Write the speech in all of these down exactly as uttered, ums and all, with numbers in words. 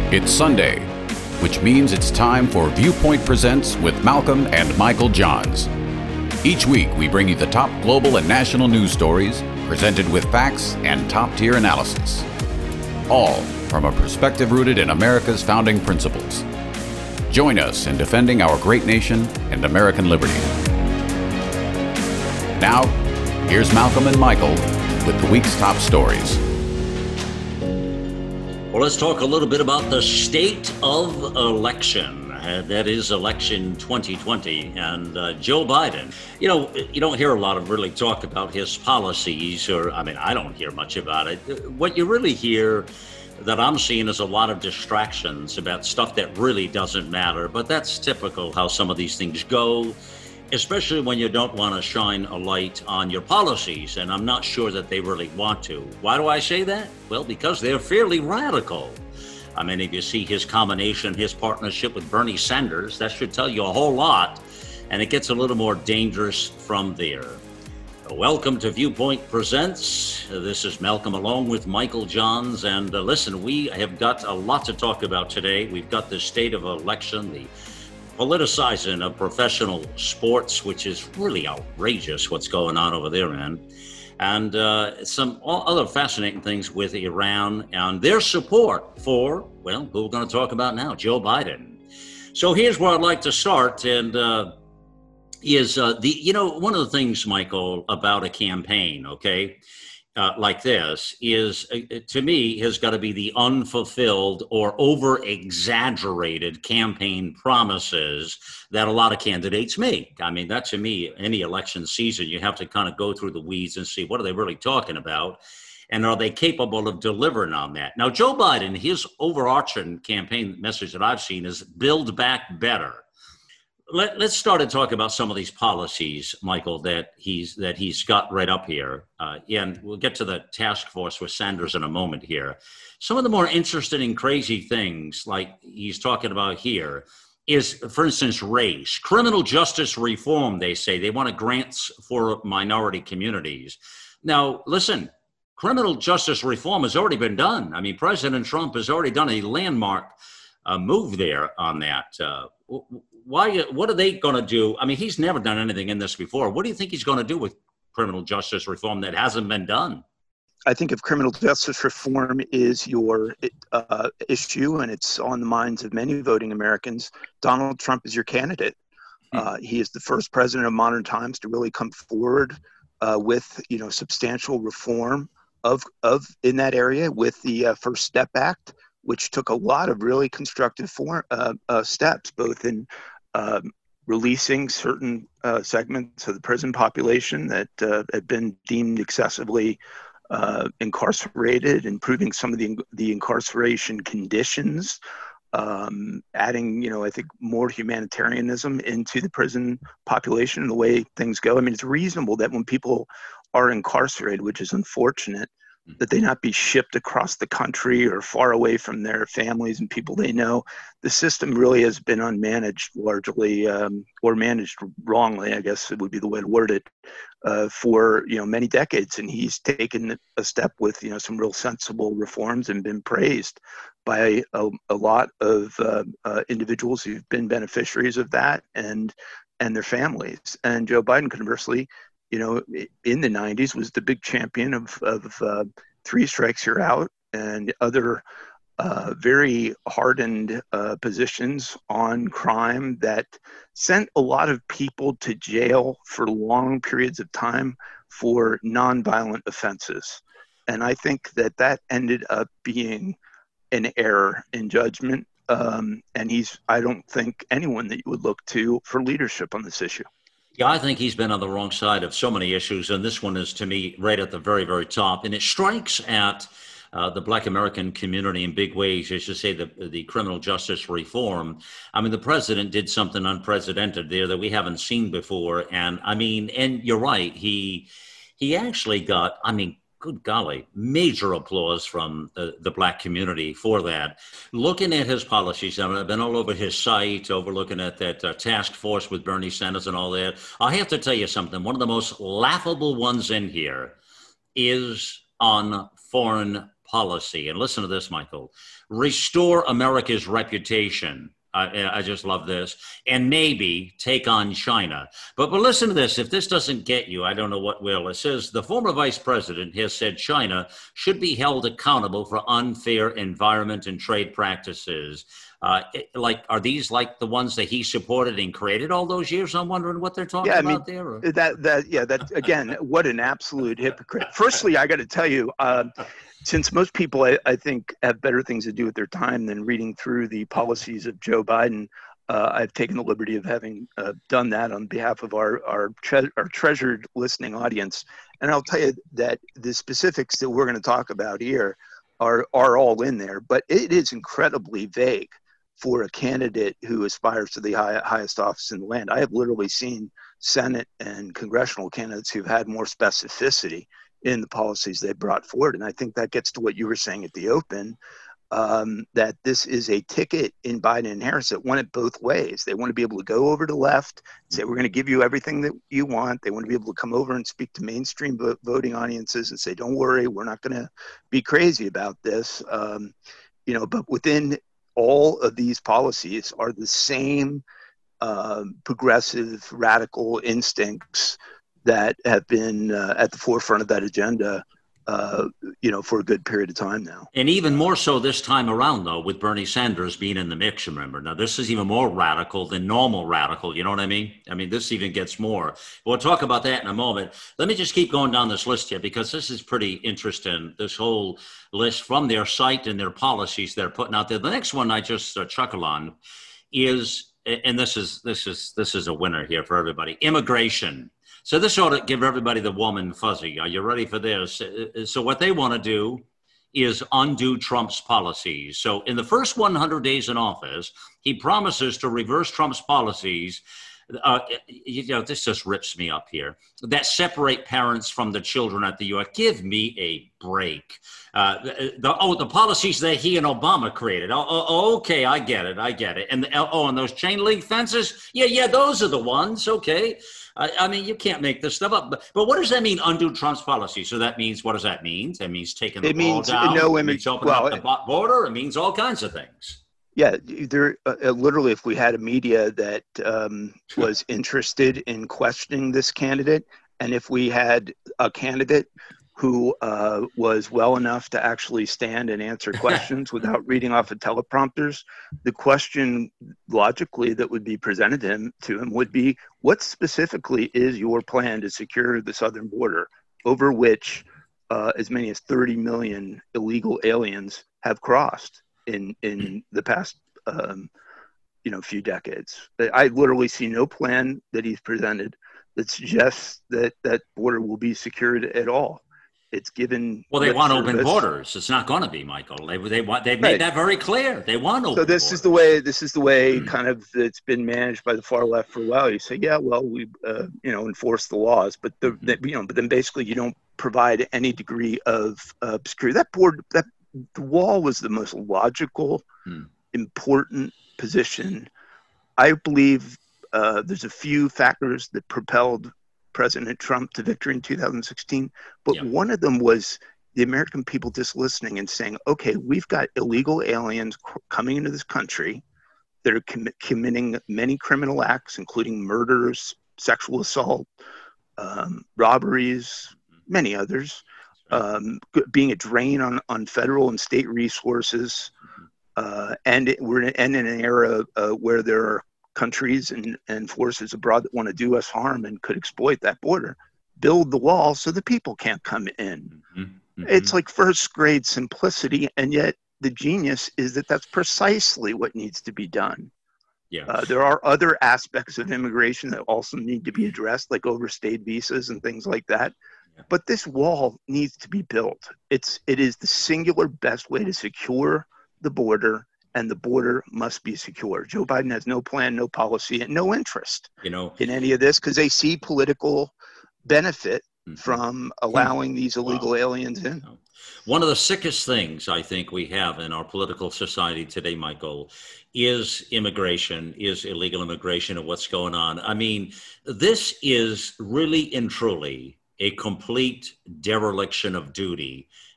It's Sunday, which means it's time for Viewpoint Presents with Malcolm and Michael Johns. Each week, we bring you the top global and national news stories, presented with facts and top-tier analysis. All from a perspective rooted in America's founding principles. Join us in defending our great nation and American liberty. Now, here's Malcolm and Michael with the week's top stories. Well, let's talk a little bit about the state of election. Uh, that is election twenty twenty. And uh, Joe Biden, you know, you don't hear a lot of really talk about his policies, or, I mean, I don't hear much about it. What you really hear that I'm seeing is a lot of distractions about stuff that really doesn't matter. But that's typical how some of these things go, especially when you don't want to shine a light on your policies. And I'm not sure that they really want to. Why do I say that? Well, because they're fairly radical. I mean, if you see his combination, his partnership with Bernie Sanders, that should tell you a whole lot. And it gets a little more dangerous from there. Welcome to Viewpoint Presents. This is Malcolm along with Michael Johns. And uh, listen, we have got a lot to talk about today. We've got the state of election, the politicizing of professional sports, which is really outrageous what's going on over there, man. And uh, some other fascinating things with Iran and their support for, well, who we're going to talk about now, Joe Biden. So here's where I'd like to start, and uh, is uh, the, you know, one of the things, Michael, about a campaign, okay, Uh, like this is, uh, to me, has got to be the unfulfilled or over-exaggerated campaign promises that a lot of candidates make. I mean, that to me, any election season, you have to kind of go through the weeds and see what are they really talking about, and are they capable of delivering on that? Now, Joe Biden, his overarching campaign message that I've seen is build back better. Let, let's start to talk about some of these policies, Michael, that he's that he's got right up here. Uh, and we'll get to the task force with Sanders in a moment here. Some of the more interesting and crazy things, like he's talking about here, is, for instance, race. Criminal justice reform, they say. They want grants for minority communities. Now, listen, criminal justice reform has already been done. I mean, President Trump has already done a landmark uh, move there on that. Uh, Why? What are they going to do? I mean, he's never done anything in this before. What do you think he's going to do with criminal justice reform that hasn't been done? I think if criminal justice reform is your uh, issue and it's on the minds of many voting Americans, Donald Trump is your candidate. Hmm. Uh, he is the first president of modern times to really come forward uh, with, you know, substantial reform of of in that area with the uh, First Step Act, which took a lot of really constructive for, uh, uh, steps, both in Um, releasing certain uh, segments of the prison population that uh, had been deemed excessively uh, incarcerated, improving some of the the incarceration conditions, um, adding, you know, I think more humanitarianism into the prison population and the way things go. I mean, it's reasonable that when people are incarcerated, which is unfortunate, that they not be shipped across the country or far away from their families and people they know. The system really has been unmanaged largely, um, or managed wrongly, I guess it would be the way to word it, uh, for, you know, many decades. And he's taken a step with, you know, some real sensible reforms and been praised by a, a lot of uh, uh, individuals who've been beneficiaries of that and and their families. And Joe Biden, conversely, you know, in the nineties was the big champion of, of uh, three strikes you're out and other uh, very hardened uh, positions on crime that sent a lot of people to jail for long periods of time for nonviolent offenses. And I think that that ended up being an error in judgment. Um, and he's, I don't think, anyone that you would look to for leadership on this issue. Yeah, I think he's been on the wrong side of so many issues, and this one is, to me, right at the very, very top. And it strikes at uh, the Black American community in big ways. As you say, the, the criminal justice reform. I mean, the president did something unprecedented there that we haven't seen before. And I mean, and you're right, he he actually got, I mean, good golly, major applause from the, the Black community for that. Looking at his policies, I mean, I've been all over his site, over looking at that uh, task force with Bernie Sanders and all that. I have to tell you something. One of the most laughable ones in here is on foreign policy. And listen to this, Michael. Restore America's reputation. I, I just love this. And maybe take on China. But, but listen to this. If this doesn't get you, I don't know what will. It says the former vice president has said China should be held accountable for unfair environment and trade practices. Uh, like, are these like the ones that he supported and created all those years? I'm wondering what they're talking yeah, I about mean, there. Or? That, that, yeah, that, again, what an absolute hypocrite. Firstly, I got to tell you, uh, since most people, I, I think, have better things to do with their time than reading through the policies of Joe Biden, uh, I've taken the liberty of having uh, done that on behalf of our our, tre- our treasured listening audience. And I'll tell you that the specifics that we're going to talk about here are are all in there, but it is incredibly vague for a candidate who aspires to the high, highest office in the land. I have literally seen Senate and congressional candidates who've had more specificity in the policies they brought forward. And I think that gets to what you were saying at the open, um, that this is a ticket in Biden and Harris that want it both ways. They want to be able to go over to the left, say, we're going to give you everything that you want. They want to be able to come over and speak to mainstream vo- voting audiences and say, don't worry, we're not going to be crazy about this. Um, you know, but within all of these policies are the same uh, progressive, radical instincts that have been uh, at the forefront of that agenda, uh, you know, for a good period of time now. And even more so this time around, though, with Bernie Sanders being in the mix, remember. Now, this is even more radical than normal radical, you know what I mean? I mean, this even gets more. We'll talk about that in a moment. Let me just keep going down this list here, because this is pretty interesting, this whole list from their site and their policies they're putting out there. The next one I just uh, chuckle on is, and this is this is this is a winner here for everybody, immigration. So this ought to give everybody the warm and fuzzy. Are you ready for this? So what they want to do is undo Trump's policies. So in the first one hundred days in office, he promises to reverse Trump's policies. Uh, you know, this just rips me up here, that separate parents from the children at the U S. Give me a break. Uh, the, the, oh, the policies that he and Obama created. Oh, oh, okay, I get it. I get it. And the, oh, and those chain link fences. Yeah, yeah, those are the ones. Okay. I, I mean, you can't make this stuff up. But, but what does that mean, undo Trump's policy? So that means, what does that mean? That means taking the it wall means down. No it image. means opening well, up the border. It means all kinds of things. Yeah, there uh, literally, if we had a media that um, was interested in questioning this candidate, and if we had a candidate who uh, was well enough to actually stand and answer questions without reading off of teleprompters, the question logically that would be presented to him, to him would be, what specifically is your plan to secure the southern border, over which uh, as many as thirty million illegal aliens have crossed in in the past um, you know few decades? I literally see no plan that he's presented that suggests that that border will be secured at all. It's given. Well, they want service. open borders. It's not going to be, Michael. They they want. They've made right. that very clear. They want open. So this borders. is the way. This is the way. Kind of. It's been managed by the far left for a while. You say, yeah, well, we, uh, you know, enforce the laws, but the, Mm-hmm. the, you know, but then basically you don't provide any degree of uh, security. That board, that the wall was the most logical, hmm. important position. I believe uh, there's a few factors that propelled President Trump to victory in two thousand sixteen, but yeah. one of them was the American people just listening and saying, okay, we've got illegal aliens c- coming into this country that are com- committing many criminal acts, including murders, sexual assault, um, robberies, many others, um, g- being a drain on, on federal and state resources. Uh, and it, we're in, and in an era uh, where there are countries and, and forces abroad that want to do us harm and could exploit that border. Build the wall so the people can't come in. Mm-hmm. Mm-hmm. It's like first grade simplicity, and yet the genius is that that's precisely what needs to be done. Yeah. Uh, there are other aspects of immigration that also need to be addressed, like overstayed visas and things like that. Yeah. But this wall needs to be built. It's it is the singular best way to secure the border, and the border must be secure. Joe Biden has no plan, no policy, and no interest you know, in any of this because they see political benefit mm-hmm. from allowing these illegal wow. aliens in. One of the sickest things I think we have in our political society today, Michael, is immigration, is illegal immigration and what's going on. I mean, this is really and truly a complete dereliction of duty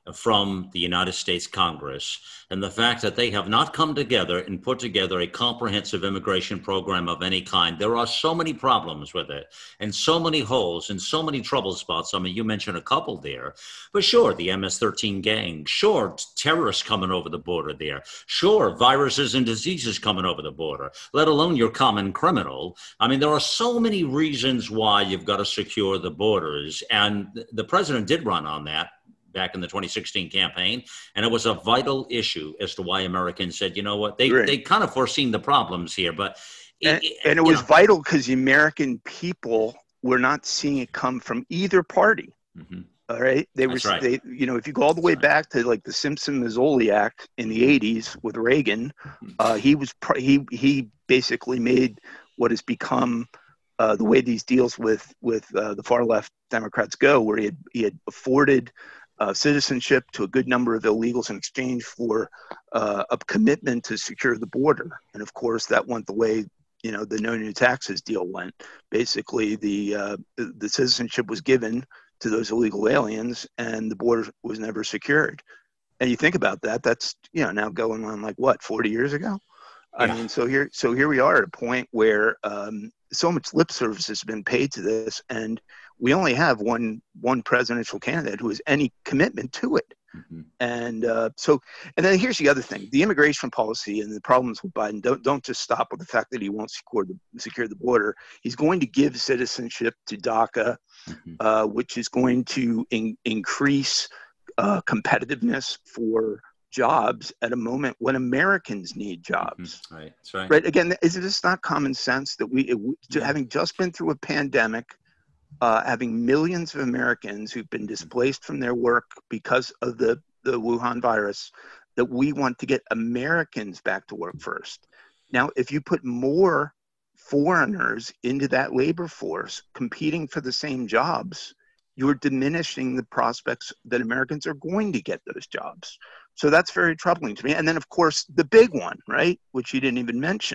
from the United States Congress, and the fact that they have not come together and put together a comprehensive immigration program of any kind. There are so many problems with it and so many holes and so many trouble spots. I mean, you mentioned a couple there, but sure, the M S thirteen gang, sure, terrorists coming over the border there, sure, viruses and diseases coming over the border, let alone your common criminal. I mean, there are so many reasons why you've got to secure the borders, and the president did run on that back in the twenty sixteen campaign. And it was a vital issue as to why Americans said, you know what, they, right. they kind of foreseen the problems here, but. And, it, and it was know. vital because the American people were not seeing it come from either party. Mm-hmm. All right. They That's were, right. they, you know, if you go all the way That's back right. to like the Simpson-Mazzoli Act in the eighties with Reagan, uh, he was, he, he basically made what has become uh, the way these deals with, with uh, the far left Democrats go, where he had, he had afforded Uh, citizenship to a good number of illegals in exchange for uh, a commitment to secure the border. And of course, that went the way, you know, the no new taxes deal went. Basically, the, uh, the, the citizenship was given to those illegal aliens and the border was never secured. And you think about that, that's, you know, now going on like what, forty years ago? Yeah. I mean, so here, so here we are at a point where um, so much lip service has been paid to this, and we only have one one presidential candidate who has any commitment to it. Mm-hmm. And uh, so, and then here's the other thing: the immigration policy and the problems with Biden don't don't just stop with the fact that he won't secure the secure the border. He's going to give citizenship to DACA, mm-hmm. uh, which is going to in, increase uh, competitiveness for jobs at a moment when Americans need jobs. Mm-hmm. Right. That's right. Right. Again, is it just not common sense that we, it, yeah. having just been through a pandemic, uh, having millions of Americans who've been displaced from their work because of the, the Wuhan virus, that we want to get Americans back to work first. Now, if you put more foreigners into that labor force competing for the same jobs, you're diminishing the prospects that Americans are going to get those jobs. So that's very troubling to me. And then, of course, the big one, right, which you didn't even mention,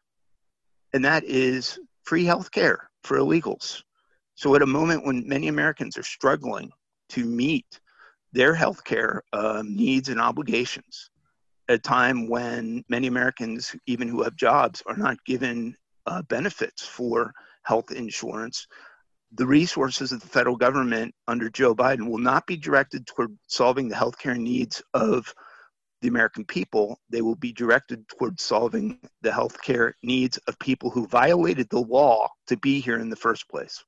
and that is free health care for illegals. So at a moment when many Americans are struggling to meet their health care um, needs and obligations, at a time when many Americans, even who have jobs, are not given uh, benefits for health insurance, the resources of the federal government under Joe Biden will not be directed toward solving the healthcare needs of the American people. They will be directed toward solving the healthcare needs of people who violated the law to be here in the first place.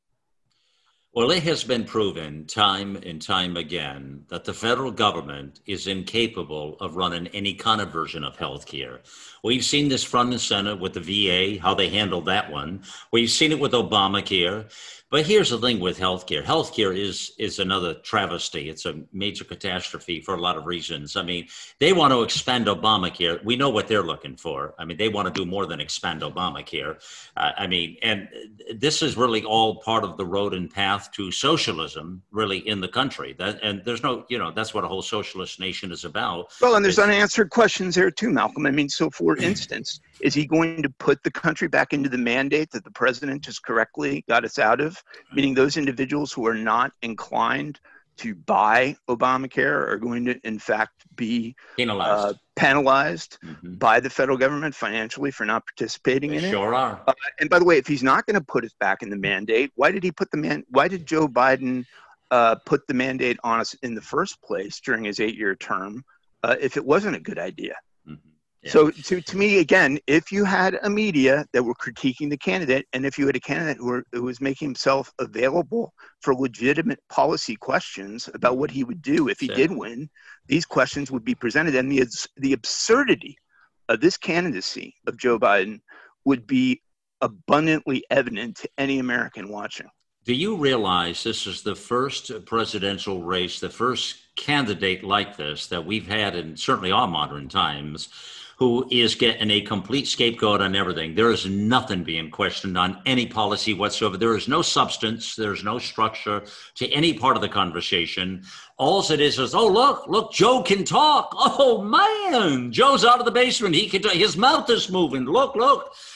Well, it has been proven time and time again that the federal government is incapable of running any kind of version of healthcare. We've seen this front and center with the V A, how they handled that one. We've seen it with Obamacare. But here's the thing with healthcare. Healthcare is is another travesty. It's a major catastrophe for a lot of reasons. I mean, they want to expand Obamacare. We know what they're looking for. I mean, they want to do more than expand Obamacare. Uh, I mean, and this is really all part of the road and path to socialism, really, in the country. That, and there's no, you know, that's what a whole socialist nation is about. Well, and there's it's, unanswered questions there too, Malcolm. I mean, so for instance, is he going to put the country back into the mandate that the president just correctly got us out of? Meaning those individuals who are not inclined to buy Obamacare are going to, in fact, be penalized, uh, penalized mm-hmm. by the federal government financially for not participating they in sure it. Sure are. Uh, and by the way, if he's not going to put us back in the mandate, why did he put the man? Why did Joe Biden uh, put the mandate on us in the first place during his eight-year term uh, if it wasn't a good idea? Mm-hmm. Yeah. So to, to me, again, if you had a media that were critiquing the candidate, and if you had a candidate who, were, who was making himself available for legitimate policy questions about what he would do if he sure. did win, these questions would be presented. And the, the absurdity of this candidacy of Joe Biden would be abundantly evident to any American watching. Do you realize this is the first presidential race, the first candidate like this that we've had in certainly our modern times, who is getting a complete scapegoat on everything? There is nothing being questioned on any policy whatsoever. There is no substance. There's no structure to any part of the conversation. All it is is, oh, look, look, Joe can talk. Oh, man, Joe's out of the basement. He can talk. His mouth is moving. Look, look.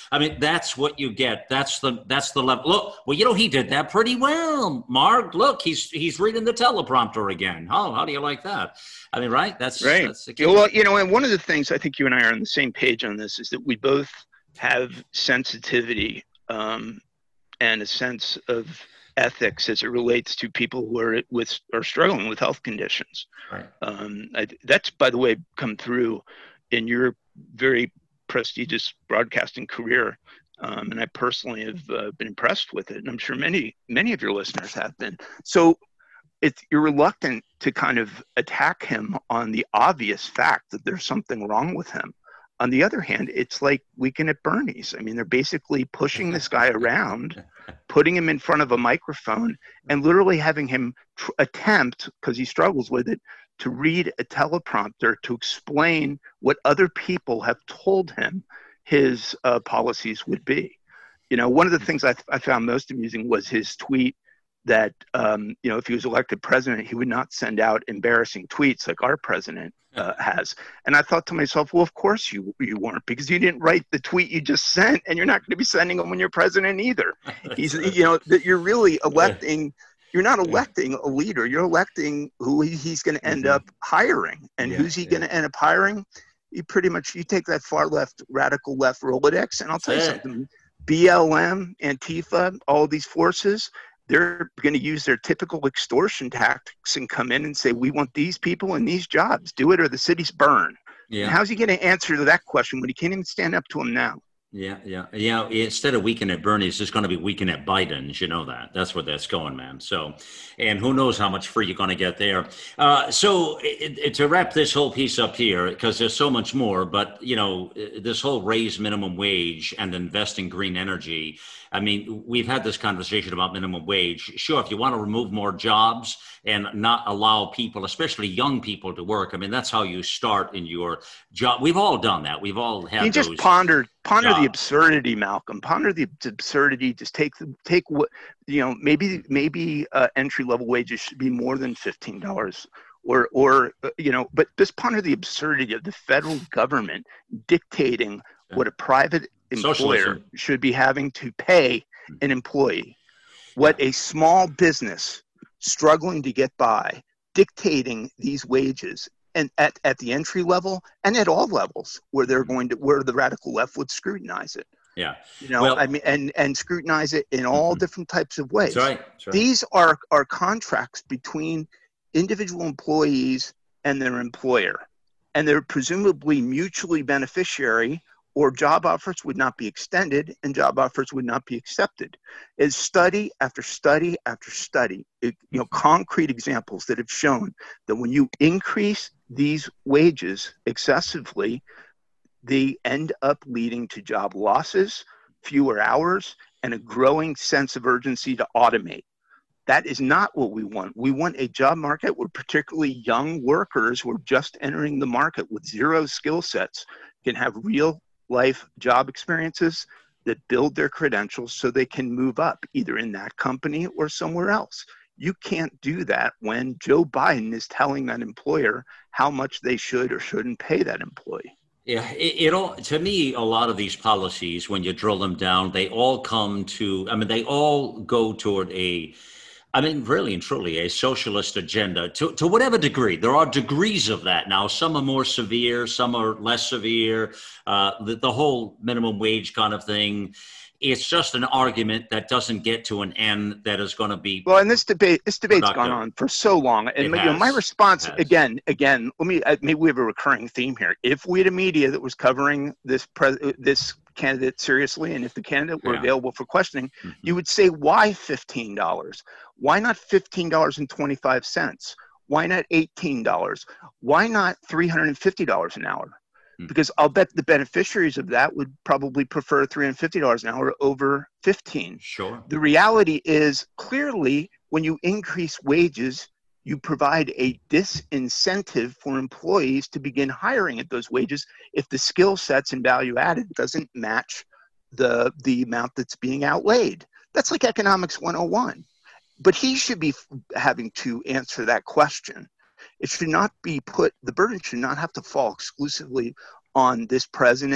I mean, that's what you get. That's the that's the level. Look, well, you know, he did that pretty well, Mark. Look, he's he's reading the teleprompter again. Oh, how do you like that? I mean, right? That's right. That's the key. Yeah, well, you know, and one of the things I think you and I are on the same page on this is that we both have sensitivity um, and a sense of ethics as it relates to people who are with are struggling with health conditions. Right. Um, I, that's, by the way, come through in your very prestigious broadcasting career, um, and I personally have uh, been impressed with it, and I'm sure many many of your listeners have been. So, it's you're reluctant to kind of attack him on the obvious fact that there's something wrong with him. On the other hand, it's like Weekend at Bernie's. I mean, they're basically pushing this guy around, putting him in front of a microphone, and literally having him tr- attempt, because he struggles with it, to read a teleprompter to explain what other people have told him his uh, policies would be. You know, one of the things I, th- I found most amusing was his tweet that, um, you know, if he was elected president, he would not send out embarrassing tweets like our president uh, has. And I thought to myself, well, of course you you weren't, because you didn't write the tweet you just sent, and you're not going to be sending them when you're president either. He's, you know, that you're really electing, you're not electing a leader, you're electing who he, he's going to end Mm-hmm. up hiring. And Yeah, who's he yeah. going to end up hiring? You pretty much, you take that far left, radical left Rolodex, and I'll tell you That's it. something, B L M, Antifa, all these forces, they're going to use their typical extortion tactics and come in and say, we want these people in these jobs. Do it or the cities burn. Yeah. And how's he going to answer to that question when he can't even stand up to him now? Yeah, yeah, yeah. Instead of Weekend at Bernie's, it's going to be Weekend at Biden's. You know that. That's where that's going, man. So, and who knows how much free you're going to get there. Uh, so, it, it, to wrap this whole piece up here, because there's so much more, but, you know, this whole raise minimum wage and invest in green energy. I mean, we've had this conversation about minimum wage. Sure, if you want to remove more jobs and not allow people, especially young people, to work, I mean, that's how you start in your job. We've all done that. We've all had You just those ponder ponder jobs. the absurdity, Malcolm. Ponder the absurdity. Just take the take what you know. Maybe maybe uh, entry level wages should be more than fifteen dollars, or or uh, you know. But just ponder the absurdity of the federal government dictating what a private employer Socialism. should be having to pay an employee. What a small business struggling to get by, dictating these wages. And at, at the entry level and at all levels where they're going to, where the radical left would scrutinize it. Yeah. You know, Well- I mean, and, and scrutinize it in all Mhm. different types of ways. That's right. That's right. These are, are contracts between individual employees and their employer. And they're presumably mutually beneficiary, or job offers would not be extended and job offers would not be accepted. Is study after study after study, it, you know, concrete examples that have shown that when you increase these wages excessively, they end up leading to job losses, fewer hours, and a growing sense of urgency to automate. That is not what we want. We want a job market where particularly young workers who are just entering the market with zero skill sets can have real life job experiences that build their credentials so they can move up either in that company or somewhere else. You can't do that when Joe Biden is telling that employer how much they should or shouldn't pay that employee. Yeah, it, it all, to me, a lot of these policies, when you drill them down, they all come to, I mean, they all go toward a, I mean, really and truly, a socialist agenda to, to whatever degree. There are degrees of that now. Some are more severe, some are less severe. Uh, the, the whole minimum wage kind of thing, it's just an argument that doesn't get to an end that is going to be. Well, and this debate, this debate's productive. gone on for so long, and It you know, my has. response It has. again, again, let me uh, maybe we have a recurring theme here. If we had a media that was covering this pre- this candidate seriously, and if the candidate were Yeah. available for questioning, Mhm. you would say, why fifteen dollars? Why not fifteen dollars and twenty-five cents? Why not eighteen dollars? Why not three hundred fifty dollars an hour? Because I'll bet the beneficiaries of that would probably prefer three hundred fifty dollars an hour over fifteen. Sure. The reality is clearly when you increase wages, you provide a disincentive for employees to begin hiring at those wages if the skill sets and value added doesn't match the, the amount that's being outlaid. That's like economics one oh one. But he should be having to answer that question. It should not be put, the burden should not have to fall exclusively on this president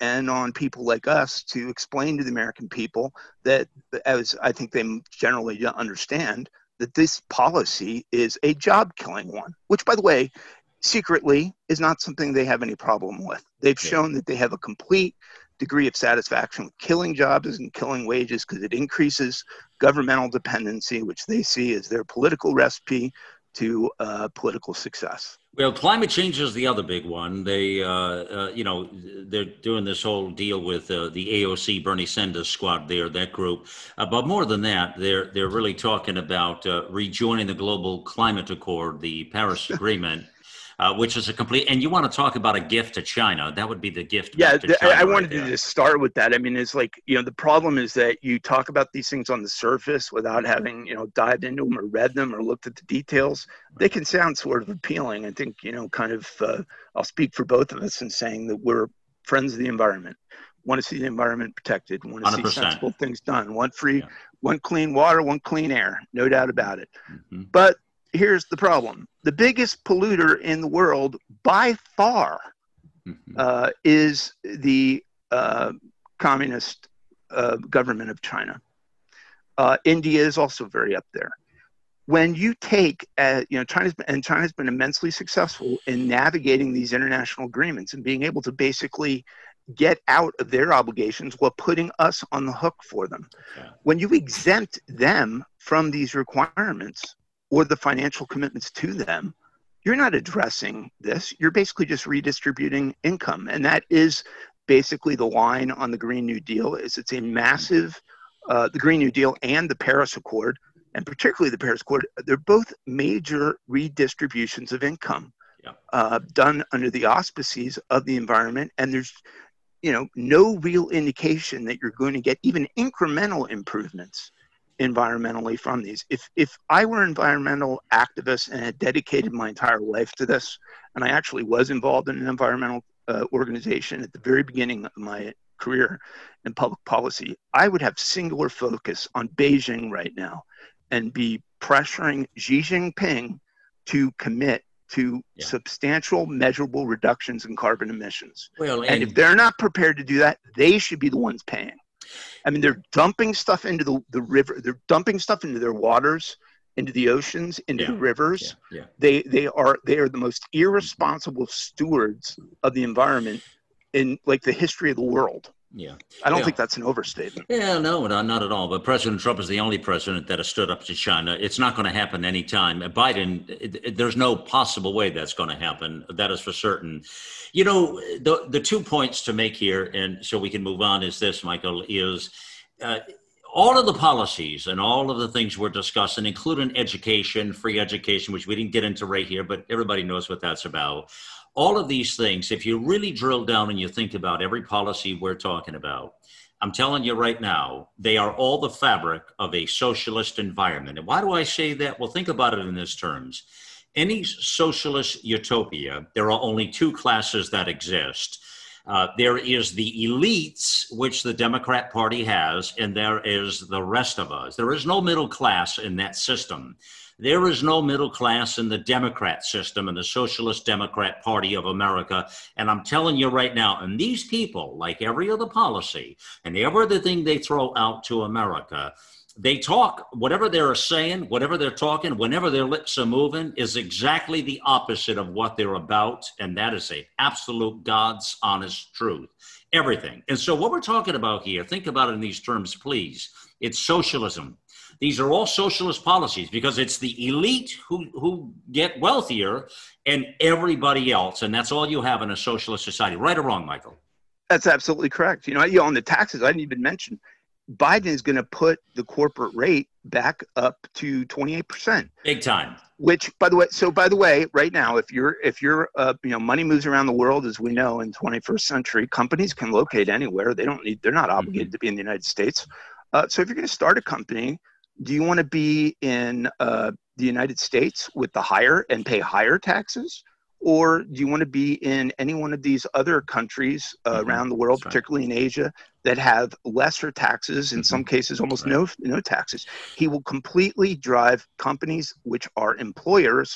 and on people like us to explain to the American people that, as I think they generally understand, that this policy is a job-killing one, which, by the way, secretly is not something they have any problem with. They've Yeah. shown that they have a complete degree of satisfaction with killing jobs and killing wages because it increases governmental dependency, which they see as their political recipe to uh, political success. Well, climate change is the other big one. They, uh, uh, you know, they're doing this whole deal with uh, the A O C, Bernie Sanders squad there, that group. Uh, but more than that, they're they're really talking about uh, rejoining the Global Climate Accord, the Paris Agreement, uh, which is a complete. And you want to talk about a gift to China? That would be the gift. Yeah, back to th- China I wanted right to there. just start with that. I mean, it's like, you know, the problem is that you talk about these things on the surface without having, you know, dived into them or read them or looked at the details. They can sound sort of appealing. I think, you know, kind of, uh, I'll speak for both of us in saying that we're friends of the environment, want to see the environment protected, want to one hundred see percent. sensible things done, want free, Yeah. want clean water, want clean air, no doubt about it. Mhm. But here's the problem. The biggest polluter in the world by far Mhm. uh, is the uh, communist uh, government of China. Uh, India is also very up there. When you take, uh, you know, China's been, and China's been immensely successful in navigating these international agreements and being able to basically get out of their obligations while putting us on the hook for them. Yeah. When you exempt them from these requirements or the financial commitments to them, you're not addressing this. You're basically just redistributing income. And that is basically the line on the Green New Deal is it's a massive, uh, the Green New Deal and the Paris Accord, and particularly the Paris Accord, they're both major redistributions of income Yeah. uh, done under the auspices of the environment. And there's, you know, no real indication that you're going to get even incremental improvements environmentally from these. If if I were an environmental activist and had dedicated my entire life to this, and I actually was involved in an environmental uh, organization at the very beginning of my career in public policy, I would have singular focus on Beijing right now and be pressuring Xi Jinping to commit to Yeah. substantial measurable reductions in carbon emissions. Well, And if they're not prepared to do that, they should be the ones paying. I mean, they're dumping stuff into the, the river. They're dumping stuff into their waters, into the oceans, into Yeah. the rivers. yeah, yeah. They they are they are the most irresponsible stewards of the environment in like the history of the world. Yeah. I don't Yeah. think that's an overstatement. Yeah, no, no, not at all. But President Trump is the only president that has stood up to China. It's not going to happen anytime. Biden, it, it, there's no possible way that's going to happen. That is for certain. You know, the the two points to make here, and so we can move on, is this, Michael, is uh, all of the policies and all of the things we're discussing, including education, free education, which we didn't get into right here, but everybody knows what that's about. All of these things, if you really drill down and you think about every policy we're talking about, I'm telling you right now, they are all the fabric of a socialist environment. And why do I say that? Well, think about it in these terms. Any socialist utopia, there are only two classes that exist. Uh, there is the elites, which the Democrat Party has, and there is the rest of us. There is no middle class in that system. There is no middle class in the Democrat system and the Socialist Democrat Party of America. And I'm telling you right now, and these people, like every other policy and every other thing they throw out to America, they talk, whatever they're saying, whatever they're talking, whenever their lips are moving, is exactly the opposite of what they're about. And that is a absolute God's honest truth. Everything. And so what we're talking about here, think about it in these terms, please. It's socialism. These are all socialist policies because it's the elite who, who get wealthier and everybody else. And that's all you have in a socialist society. Right or wrong, Michael? That's absolutely correct. You know, you know, on the taxes, I didn't even mention, Biden is going to put the corporate rate back up to twenty-eight percent. Big time. Which, by the way, so by the way, right now, if you're, if you're, uh, you know, money moves around the world, as we know, in twenty-first century, companies can locate anywhere. They don't need, they're not obligated mm-hmm. to be in the United States. Uh, so if you're going to start a company, do you want to be in uh, the United States with the higher and pay higher taxes? Or do you want to be in any one of these other countries uh, mm-hmm. around the world, That's particularly right. in Asia, that have lesser taxes, in mm-hmm. some cases almost right. no no taxes? He will completely drive companies which are employers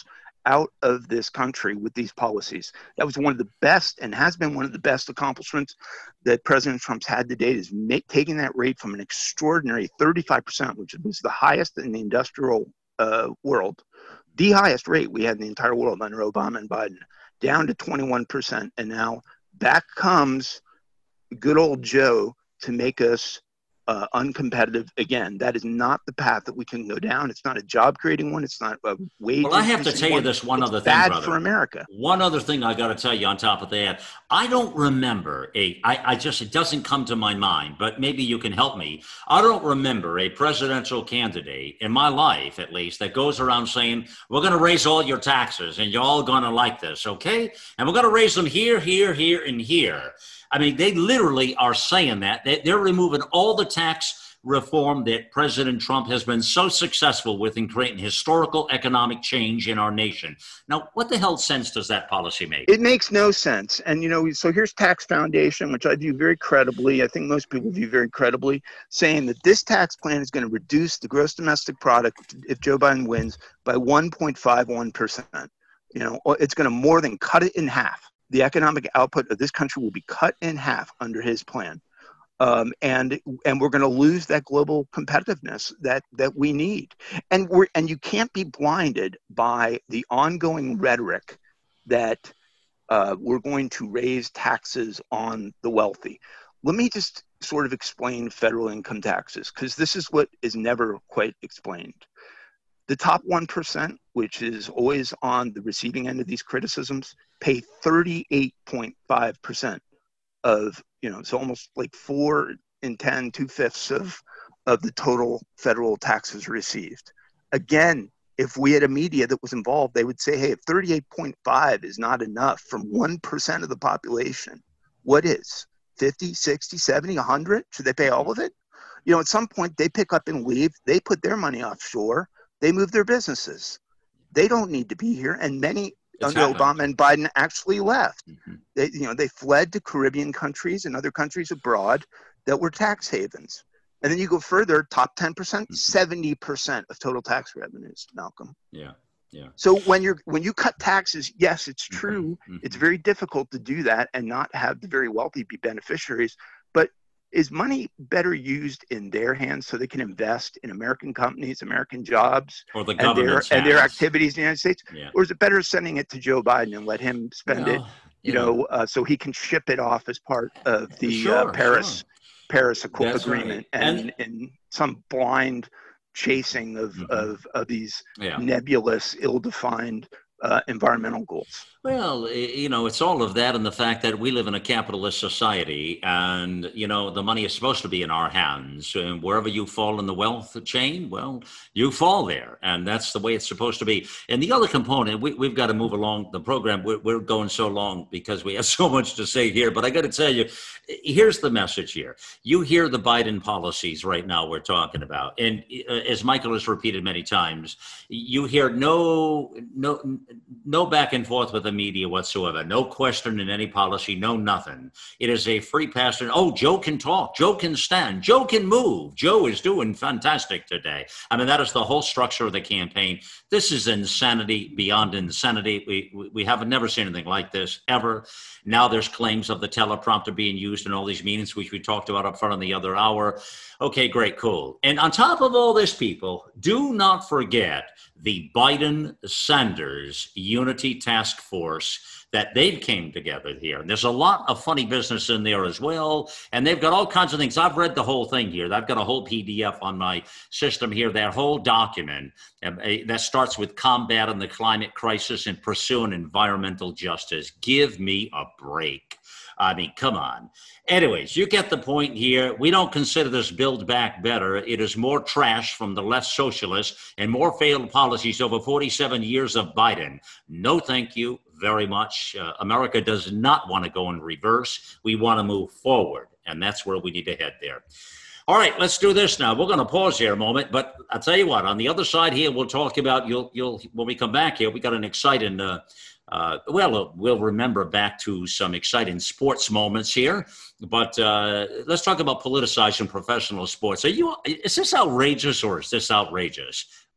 out of this country with these policies. That was one of the best and has been one of the best accomplishments that President Trump's had to date, is make, taking that rate from an extraordinary thirty-five percent, which was the highest in the industrial uh, world, the highest rate we had in the entire world under Obama and Biden, down to twenty-one percent. And now back comes good old Joe to make us uh, uncompetitive again. That is not the path that we can go down. It's not a job-creating one. It's not a wage. Well, I have to tell you this one it's other thing, bad brother. for America. One other thing I got to tell you on top of that. I don't remember a, I, I just, it doesn't come to my mind, but maybe you can help me. I don't remember a presidential candidate in my life, at least, that goes around saying, we're going to raise all your taxes and you're all going to like this, okay? And we're going to raise them here, here, here, and here. I mean, they literally are saying that. They're removing all the tax reform that President Trump has been so successful with in creating historical economic change in our nation. Now, what the hell sense does that policy make? It makes no sense. And, you know, so here's Tax Foundation, which I view very credibly. I think most people view very credibly, saying that this tax plan is going to reduce the gross domestic product, if Joe Biden wins, by one point five one percent. You know, it's going to more than cut it in half. The economic output of this country will be cut in half under his plan. Um, and and we're going to lose that global competitiveness that that we need. And we're and you can't be blinded by the ongoing rhetoric that uh, we're going to raise taxes on the wealthy. Let me just sort of explain federal income taxes, because this is what is never quite explained. The top one percent, which is always on the receiving end of these criticisms, pay thirty-eight point five percent of, you know, it's almost like four in ten, two-fifths of, of the total federal taxes received. Again, if we had a media that was involved, they would say, hey, if thirty-eight point five is not enough from one percent of the population, what is? fifty, sixty, seventy, one hundred? Should they pay all of it? You know, at some point, they pick up and leave. They put their money offshore. They move their businesses. They don't need to be here. And many It's under happened. Obama and Biden actually left. Mm-hmm. They, you know, they fled to Caribbean countries and other countries abroad that were tax havens. And then you go further, top ten percent, mm-hmm. seventy percent of total tax revenues, Malcolm. Yeah, yeah. So when you're when you cut taxes, yes, it's true. Mm-hmm. It's very difficult to do that and not have the very wealthy be beneficiaries. But is money better used in their hands so they can invest in American companies, American jobs, or the and their, and their activities in the United States? Yeah. Or is it better sending it to Joe Biden and let him spend well, it, you yeah. know, uh, so he can ship it off as part of the sure, uh, Paris sure. Paris Accord That's agreement, right. and, and and some blind chasing of, mm-hmm. of, of these yeah. nebulous, ill-defined uh, environmental goals? Well, you know, it's all of that and the fact that we live in a capitalist society and, you know, the money is supposed to be in our hands. And wherever you fall in the wealth chain, well, you fall there. And that's the way it's supposed to be. And the other component, we, we've got to move along the program. We're, we're going so long because we have so much to say here. But I got to tell you, here's the message here. You hear the Biden policies right now we're talking about. And as Michael has repeated many times, you hear no, no, no back and forth with the media whatsoever. No question in any policy, no nothing. It is a free pass. Oh, Joe can talk. Joe can stand. Joe can move. Joe is doing fantastic today. I mean, that is the whole structure of the campaign. This is insanity beyond insanity. We we have never seen anything like this ever. Now there's claims of the teleprompter being used in all these meetings, which we talked about up front in the other hour. Okay, great, cool. And on top of all this, people, do not forget the Biden-Sanders Unity Task Force that they've came together here. And there's a lot of funny business in there as well. And they've got all kinds of things. I've read the whole thing here. I've got a whole P D F on my system here, that whole document um, uh, that starts with combating the climate crisis and pursuing environmental justice. Give me a break. I mean, come on. Anyways, you get the point here. We don't consider this Build Back Better. It is more trash from the left socialists and more failed policies over forty-seven years of Biden. No, thank you very much. Uh, America does not want to go in reverse. We want to move forward, and that's where we need to head there. All right, let's do this now. We're going to pause here a moment, but I'll tell you what, on the other side here, we'll talk about, you'll, you'll, when we come back here, we got an exciting, uh, uh, well, uh, we'll remember back to some exciting sports moments here, but uh, let's talk about politicizing professional sports. Are you, is this outrageous or is this outrageous?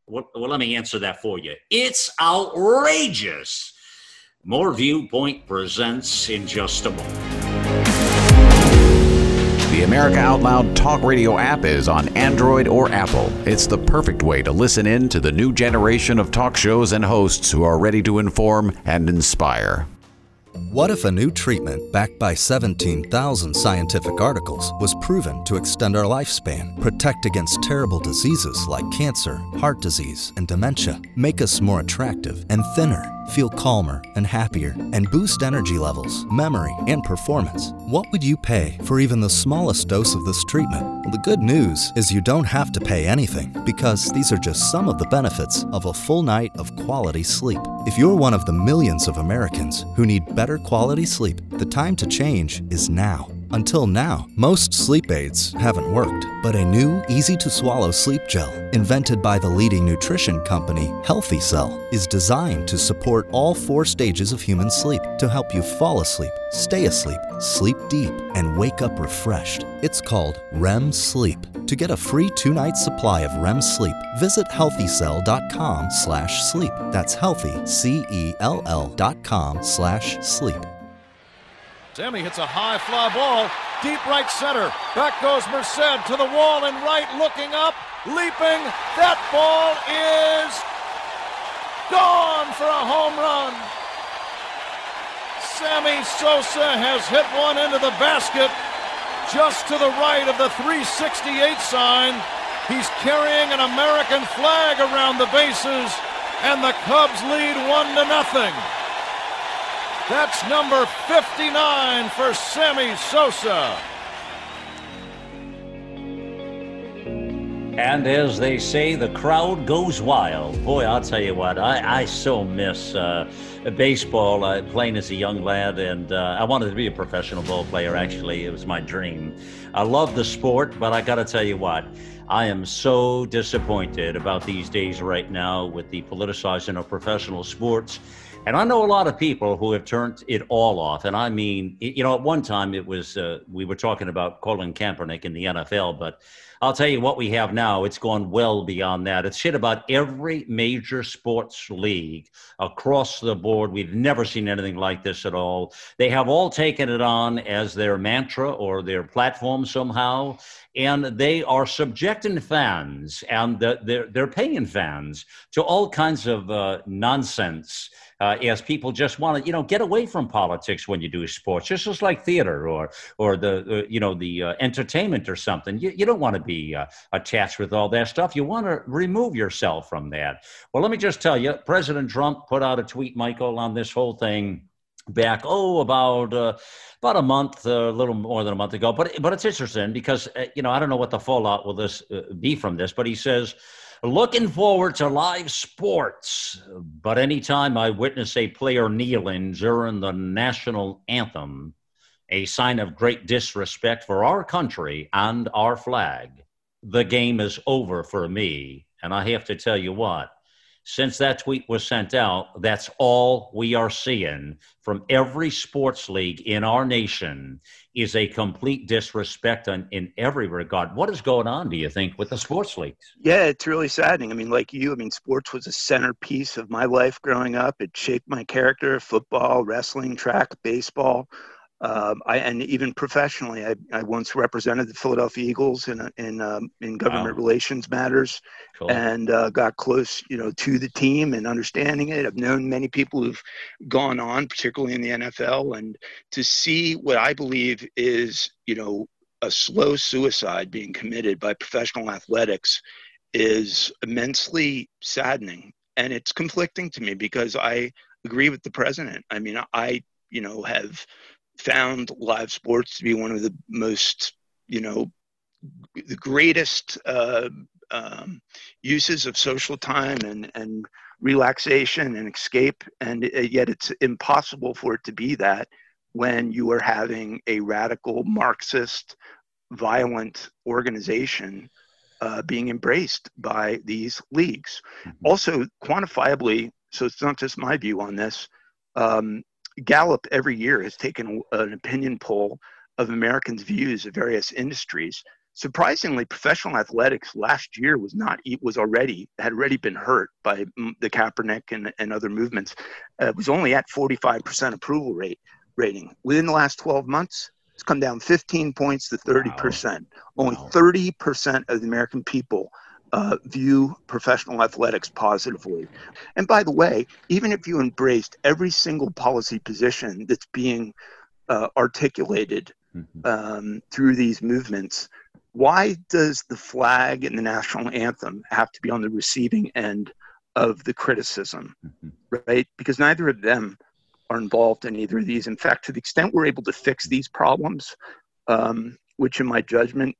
Well, well, let me answer that for you. It's outrageous. More Viewpoint presents in just a moment. The America Out Loud Talk Radio app is on Android or Apple. It's the perfect way to listen in to the new generation of talk shows and hosts who are ready to inform and inspire. What if a new treatment backed by seventeen thousand scientific articles was proven to extend our lifespan, protect against terrible diseases like cancer, heart disease, and dementia, make us more attractive and thinner, feel calmer and happier, and boost energy levels, memory, and performance? What would you pay for even the smallest dose of this treatment? Well, the good news is you don't have to pay anything, because these are just some of the benefits of a full night of quality sleep. If you're one of the millions of Americans who need better quality sleep, the time to change is now. Until now, most sleep aids haven't worked, but a new, easy-to-swallow sleep gel, invented by the leading nutrition company, Healthy Cell, is designed to support all four stages of human sleep to help you fall asleep, stay asleep, sleep deep, and wake up refreshed. It's called R E M Sleep. To get a free two-night supply of R E M Sleep, visit healthycell.com slash sleep. That's healthy, C E L L dot com slash sleep. Sammy hits a high fly ball, deep right center. Back goes Merced to the wall and right, looking up, leaping. That ball is gone for a home run. Sammy Sosa has hit one into the basket just to the right of the three sixty-eight sign. He's carrying an American flag around the bases, and the Cubs lead one to nothing. That's number fifty-nine for Sammy Sosa. And as they say, the crowd goes wild. Boy, I'll tell you what, I, I so miss uh, baseball, uh, playing as a young lad, and uh, I wanted to be a professional ball player, actually. It was my dream. I love the sport, but I got to tell you what, I am so disappointed about these days right now with the politicizing of professional sports. And I know a lot of people who have turned it all off. And I mean, you know, at one time it was, uh, we were talking about Colin Kaepernick in the N F L, but I'll tell you what we have now, it's gone well beyond that. It's hit about every major sports league across the board. We've never seen anything like this at all. They have all taken it on as their mantra or their platform somehow. And they are subjecting fans, and the, they're, they're paying fans to all kinds of uh, nonsense. Uh, as people just want to, you know, get away from politics when you do sports, just as like theater or or the, uh, you know, the uh, entertainment or something. You, you don't want to be uh, attached with all that stuff. You want to remove yourself from that. Well, let me just tell you, President Trump put out a tweet, Michael, on this whole thing back, oh, about uh, about a month, a little more than a month ago. But but it's interesting because, uh, you know, I don't know what the fallout will this uh, be from this, but he says, looking forward to live sports, but anytime I witness a player kneeling during the national anthem, a sign of great disrespect for our country and our flag, the game is over for me. And I have to tell you what, since that tweet was sent out, that's all we are seeing from every sports league in our nation is a complete disrespect in, in every regard. What is going on, do you think, with the sports leagues? Yeah, it's really saddening. I mean, like you, I mean, sports was a centerpiece of my life growing up. It shaped my character: football, wrestling, track, baseball. Um, I and even professionally, I, I once represented the Philadelphia Eagles in in um, in government wow. relations matters, cool. and uh, got close, you know, to the team and understanding it. I've known many people who've gone on, particularly in the N F L, and to see what I believe is, you know, a slow suicide being committed by professional athletics is immensely saddening, and it's conflicting to me because I agree with the president. I mean, I you know have found live sports to be one of the most, you know, the greatest uh, um, uses of social time and, and relaxation and escape. And yet it's impossible for it to be that when you are having a radical Marxist, violent organization uh, being embraced by these leagues. Mm-hmm. Also, quantifiably, so it's not just my view on this, um, Gallup every year has taken an opinion poll of Americans' views of various industries. surprisingly, professional athletics last year was not was already had already been hurt by the Kaepernick and, and other movements. Uh, it was only at forty-five percent approval rate rating. Within the last twelve months, it's come down fifteen points to thirty percent. Wow. Only wow. thirty percent of the American people uh, view professional athletics positively. And by the way, even if you embraced every single policy position that's being uh, articulated mm-hmm. um, through these movements, why does the flag and the national anthem have to be on the receiving end of the criticism, mm-hmm. right? Because neither of them are involved in either of these. In fact, to the extent we're able to fix these problems, um, which in my judgment,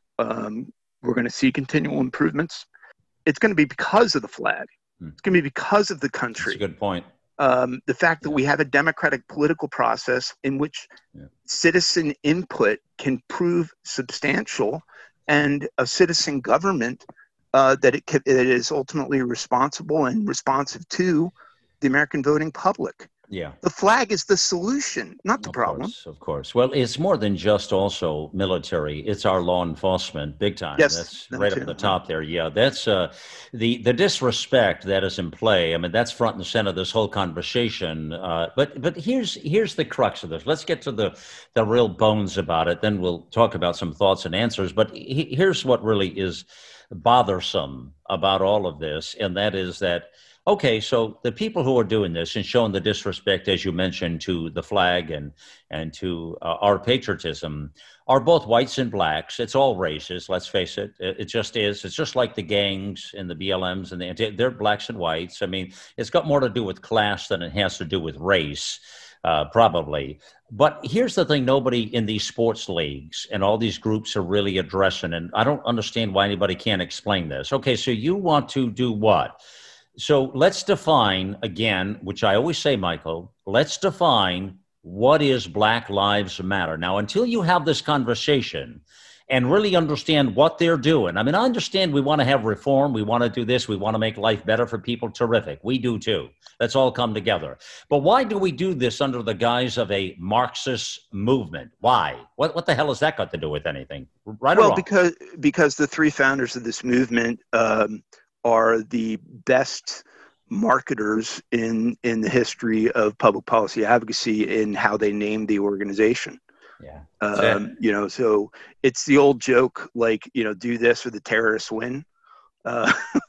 um, we're going to see continual improvements, it's going to be because of the flag. Mm-hmm. It's going to be because of the country. That's a good point. Um, the fact that we have a democratic political process in which yeah. citizen input can prove substantial, and a citizen government uh, that it, can, it is ultimately responsible and responsive to the American voting public. Yeah. The flag is the solution, not the of problem. Course, of course. Well, it's more than just also military. It's our law enforcement, big time. Yes, that's right too. Up at the top there. Yeah, that's uh, the the disrespect that is in play. I mean, that's front and center of this whole conversation. Uh, but but here's here's the crux of this. Let's get to the the real bones about it. Then we'll talk about some thoughts and answers. But he, here's what really is bothersome about all of this, and that is that. Okay, so the people who are doing this and showing the disrespect, as you mentioned, to the flag and and to uh, our patriotism are both whites and blacks. It's all races, let's face it. It, it just is. It's just like the gangs and the B L Ms, and the, they're blacks and whites. I mean, it's got more to do with class than it has to do with race, uh, probably. But here's the thing nobody in these sports leagues and all these groups are really addressing, and I don't understand why anybody can't explain this. Okay, so you want to do what? So let's define, again, which I always say, Michael, let's define what is Black Lives Matter. Now, until you have this conversation and really understand what they're doing. I mean, I understand we want to have reform. We want to do this. We want to make life better for people. Terrific. We do too. Let's all come together. But why do we do this under the guise of a Marxist movement? Why? What what the hell has that got to do with anything? Right or well, wrong? because because the three founders of this movement um, are the best marketers in in the history of public policy advocacy in how they named the organization. Yeah. Um, you know, so it's the old joke, like, you know, do this or the terrorists win, uh,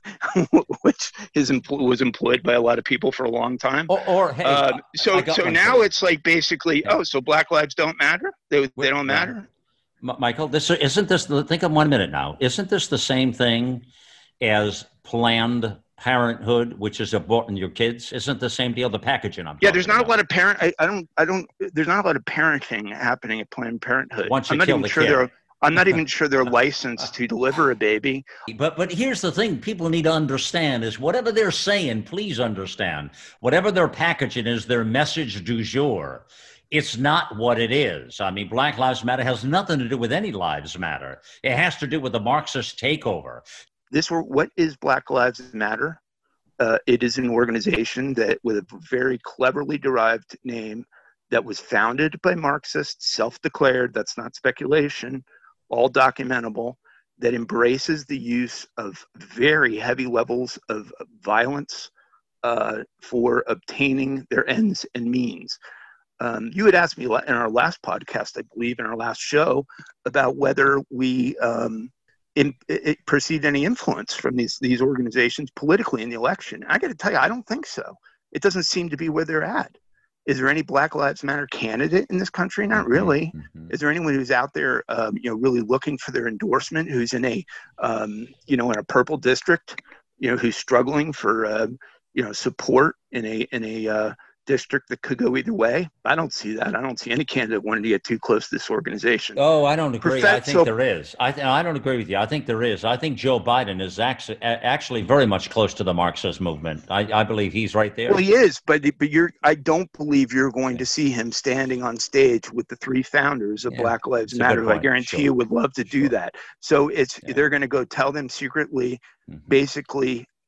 which is empl- was employed by a lot of people for a long time. Or, or hey, uh, so so now it's like basically, yeah. oh, so Black lives don't matter? They they don't matter? M- Michael, this isn't this, think of one minute now, isn't this the same thing as Planned Parenthood, which is aborting your kids? Isn't the same deal? The packaging. I'm yeah, there's not about. a lot of parent. I, I don't. I don't. There's not a lot of parenting happening at Planned Parenthood. Once you I'm not kill even the sure kid. they're. I'm not even sure they're licensed to deliver a baby. But but here's the thing: people need to understand is whatever they're saying. Please understand whatever their packaging is, their message du jour. It's not what it is. I mean, Black Lives Matter has nothing to do with any lives matter. It has to do with the Marxist takeover. This were what is Black Lives Matter? Uh, it is an organization that, with a very cleverly derived name, that was founded by Marxists, self-declared. That's not speculation, all documentable. That embraces the use of very heavy levels of violence uh, for obtaining their ends and means. Um, you had asked me in our last podcast, I believe, in our last show, about whether we. Um, In, it perceived any influence from these these organizations politically in the election. I got to tell you, I don't think so. It doesn't seem to be where they're at. Is there any Black Lives Matter candidate in this country? Not really. Mm-hmm. Is there anyone who's out there, um, you know, really looking for their endorsement? Who's in a, um, you know, in a purple district, you know, who's struggling for, uh, you know, support in a in a uh, district that could go either way? I don't see that. I don't see any candidate wanting to get too close to this organization. Oh, I don't agree. Perfect, I think so, there is. I, th- I don't agree with you. I think there is. I think Joe Biden is actually actually very much close to the Marxist movement. I, I believe he's right there. Well, he is, but but you're. I don't believe you're going to see him standing on stage with the three founders of yeah, Black Lives Matter, who I guarantee sure. you would love to do sure. that. So it's yeah. they're going to go tell them secretly, mm-hmm. basically.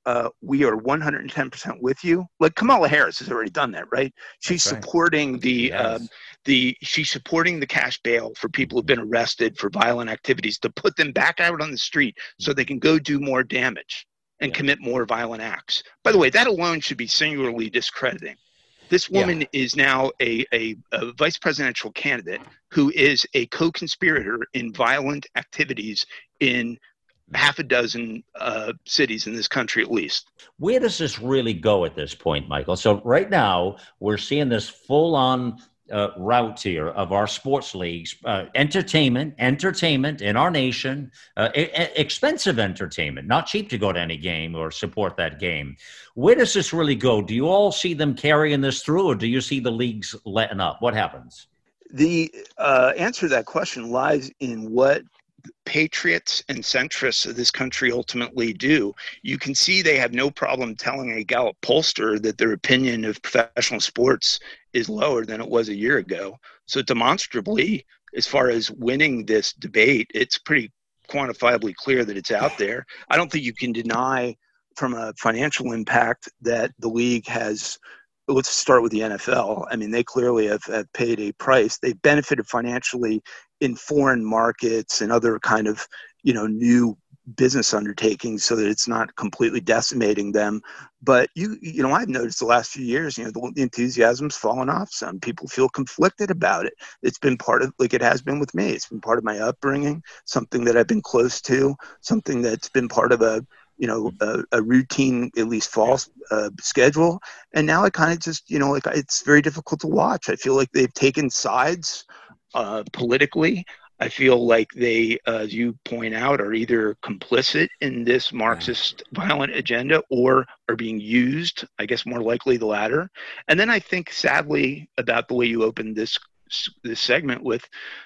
uh, we are one hundred ten percent with you. Like Kamala Harris has already done that, right? She's That's right. supporting the Yes. um, the she's supporting the cash bail for people who've been arrested for violent activities to put them back out on the street so they can go do more damage and Yeah. commit more violent acts. By the way, that alone should be singularly discrediting. This woman Yeah. is now a, a, a vice presidential candidate who is a co-conspirator in violent activities in half a dozen uh, cities in this country at least. Where does this really go at this point, Michael? So right now we're seeing this full-on uh, route here of our sports leagues, uh, entertainment, entertainment in our nation, uh, e- expensive entertainment, not cheap to go to any game or support that game. Where does this really go? Do you all see them carrying this through, or do you see the leagues letting up? What happens? The uh, answer to that question lies in what patriots and centrists of this country ultimately do. You can see they have no problem telling a Gallup pollster that their opinion of professional sports is lower than it was a year ago. So demonstrably, as far as winning this debate, it's pretty quantifiably clear that it's out there. I don't think you can deny from a financial impact that the league has. Let's start with the N F L. I mean, they clearly have, have paid a price. They've benefited financially in foreign markets and other kind of, you know, new business undertakings so that it's not completely decimating them. But, you you know, I've noticed the last few years, you know, the, the enthusiasm's fallen off. Some people feel conflicted about it. It's been part of, like it has been with me. It's been part of my upbringing, something that I've been close to, something that's been part of a, you know, a, a routine, at least fall uh, schedule. And now I kind of just, you know, like it's very difficult to watch. I feel like they've taken sides uh, politically. I feel like they, uh, as you point out, are either complicit in this Marxist violent agenda or are being used, I guess more likely the latter. And then I think sadly about the way you opened this, this segment with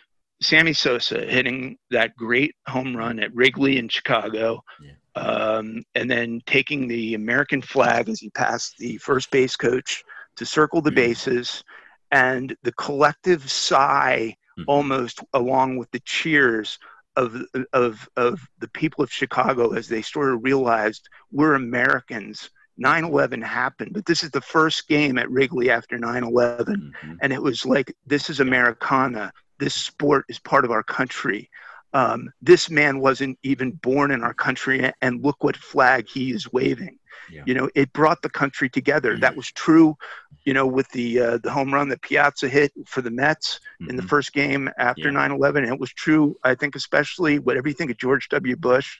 Sammy Sosa hitting that great home run at Wrigley in Chicago. Yeah. Um, and then taking the American flag as he passed the first base coach to circle the bases, and the collective sigh mm-hmm. almost along with the cheers of, of, of the people of Chicago as they sort of realized we're Americans. nine eleven happened, but this is the first game at Wrigley after nine eleven. Mm-hmm. And it was like, this is Americana. This sport is part of our country. Um, this man wasn't even born in our country, and look what flag he is waving. Yeah. You know, it brought the country together. Mm-hmm. That was true, you know, with the uh, the home run that Piazza hit for the Mets mm-hmm. in the first game after yeah. nine eleven. And it was true, I think, especially whatever you think of George W. Bush,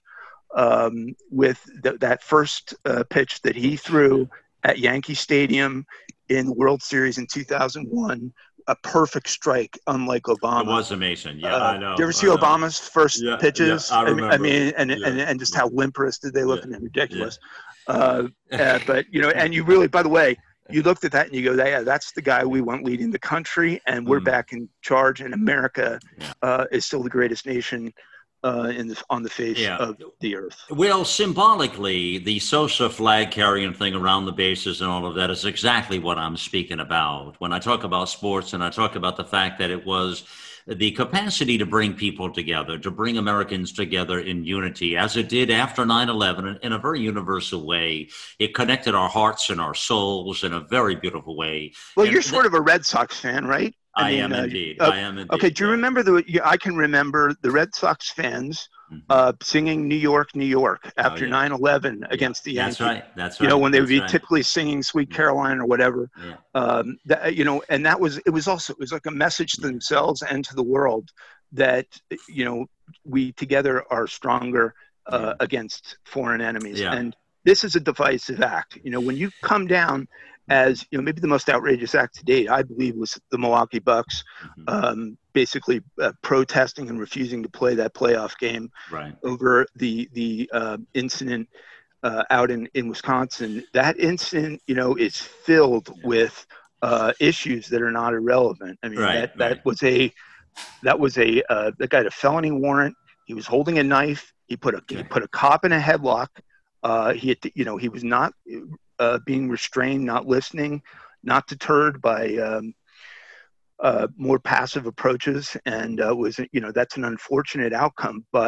um, with th- that first uh, pitch that he threw at Yankee Stadium in the World Series in two thousand one. A perfect strike, unlike Obama. It was amazing. Yeah, uh, I know. Did you ever see Obama's first yeah, pitches? Yeah, I, remember. I mean, and, yeah. and and just how limperous did they look, yeah. and ridiculous. Yeah. Uh, uh, but, you know, and you really, by the way, you looked at that and you go, yeah, that's the guy we want leading the country, and we're mm. back in charge, and America yeah. uh, is still the greatest nation Uh, in the, on the face yeah. of the earth. Well, symbolically, the Sosa flag carrying thing around the bases and all of that is exactly what I'm speaking about. When I talk about sports and I talk about the fact that it was the capacity to bring people together, to bring Americans together in unity, as it did after nine eleven in a very universal way. It connected our hearts and our souls in a very beautiful way. Well, and you're th- sort of a Red Sox fan, right? I, I mean, am uh, indeed. Uh, I am indeed. Okay, do you yeah. remember the? I can remember the Red Sox fans mm-hmm. uh, singing "New York, New York" after oh, yeah. nine eleven yeah. against the Yankees. That's right. That's right. You know, when they That's would be right. typically singing "Sweet yeah. Caroline" or whatever. Yeah. Um, that, you know, and that was it. Was also it was like a message to themselves and to the world that, you know, we together are stronger uh, yeah. against foreign enemies. Yeah. And this is a divisive act. You know, when you come down. As you know, maybe the most outrageous act to date, I believe, was the Milwaukee Bucks mm-hmm. um, basically uh, protesting and refusing to play that playoff game right. over the the uh, incident uh, out in, in Wisconsin. That incident, you know, is filled yeah. with uh, issues that are not irrelevant. I mean, right, that, that right. was a that was a uh, that guy had a felony warrant. He was holding a knife. He put a okay. he put a cop in a headlock. Uh, he had to, you know, he was not. Uh, being restrained, not listening, not deterred by um, uh, more passive approaches, and uh, was you know that's an unfortunate outcome. But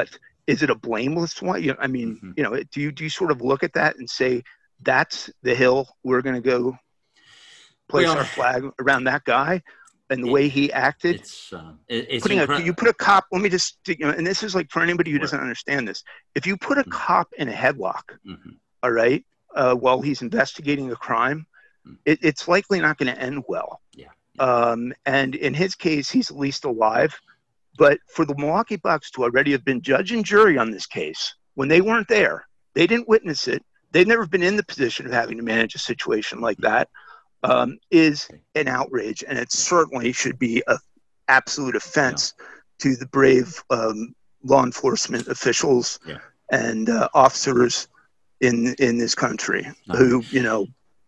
is it a blameless one? You know, I mean, mm-hmm. you know, do you do you sort of look at that and say that's the hill we're going to go place well, our flag around that guy and the it, way he acted? It's, uh, it, it's putting incre- a, you put a cop. Let me just, you know, and this is like for anybody who doesn't understand this. If you put a mm-hmm. cop in a headlock, mm-hmm. all right, uh, while he's investigating a crime, mm-hmm. it, it's likely not going to end well. Yeah. Um, and in his case, he's at least alive. But for the Milwaukee Bucks to already have been judge and jury on this case, when they weren't there, they didn't witness it, they've never been in the position of having to manage a situation like that, um, is an outrage. And it certainly should be an absolute offense yeah. to the brave um, law enforcement officials yeah. and uh, officers in in this country uh-huh. who, you know,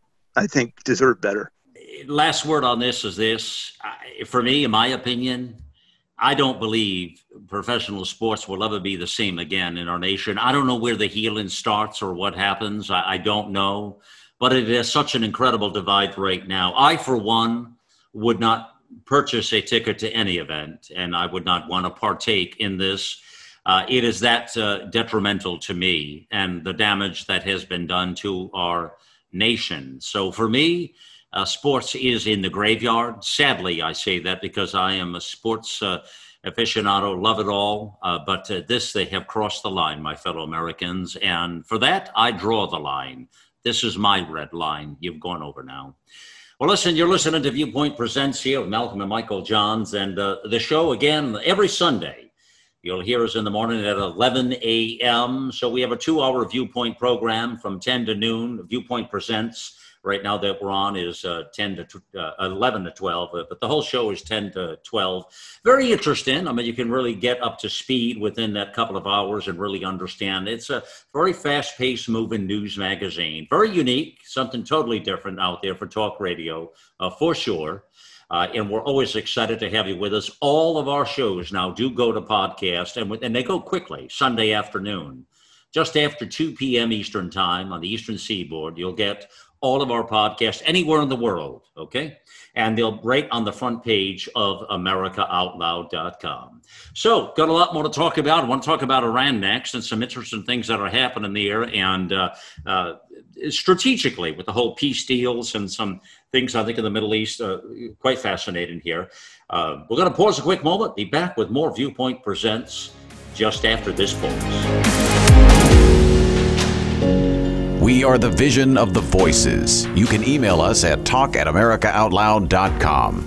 I think deserve better. Last word on this is this. For me, in my opinion, I don't believe professional sports will ever be the same again in our nation. I don't know where the healing starts or what happens. I, I don't know. But it is such an incredible divide right now. I, for one, would not purchase a ticket to any event, and I would not want to partake in this. Uh, it is that uh, detrimental to me and the damage that has been done to our nation. So for me, Uh, sports is in the graveyard. Sadly, I say that because I am a sports uh, aficionado, love it all. Uh, but uh, this, they have crossed the line, my fellow Americans. And for that, I draw the line. This is my red line. You've gone over now. Well, listen, you're listening to Viewpoint Presents here with Malcolm and Michael Johns. And uh, the show, again, every Sunday. You'll hear us in the morning at eleven a.m. So we have a two-hour Viewpoint program from ten to noon. Viewpoint Presents. Right now that we're on is uh, ten to uh, eleven to twelve, uh, but the whole show is ten to twelve. Very interesting. I mean, you can really get up to speed within that couple of hours and really understand. It's a very fast-paced, moving news magazine. Very unique, something totally different out there for talk radio, uh, for sure. Uh, and we're always excited to have you with us. All of our shows now do go to podcast, and, and they go quickly, Sunday afternoon. Just after two p.m. Eastern time on the Eastern Seaboard, you'll get all of our podcasts anywhere in the world, okay? And they'll right on the front page of America Out Loud dot com. So, got a lot more to talk about. I want to talk about Iran next and some interesting things that are happening there. And uh, uh, strategically, with the whole peace deals and some things, I think, in the Middle East, uh, quite fascinating here. Uh, we're going to pause a quick moment, be back with more Viewpoint Presents just after this pause. We are the vision of the voices. You can email us at talk at america out loud dot com.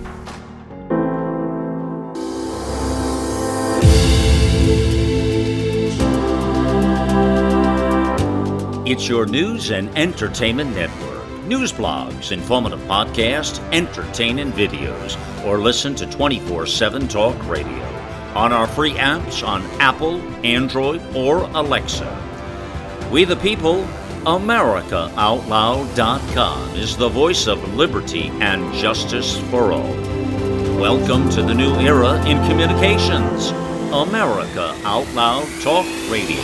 It's your news and entertainment network. News blogs, informative podcasts, entertaining videos, or listen to twenty-four seven Talk Radio on our free apps on Apple, Android, or Alexa. We the people, America Out Loud dot com is the voice of liberty and justice for all. Welcome to the new era in communications. America Out Loud Talk Radio.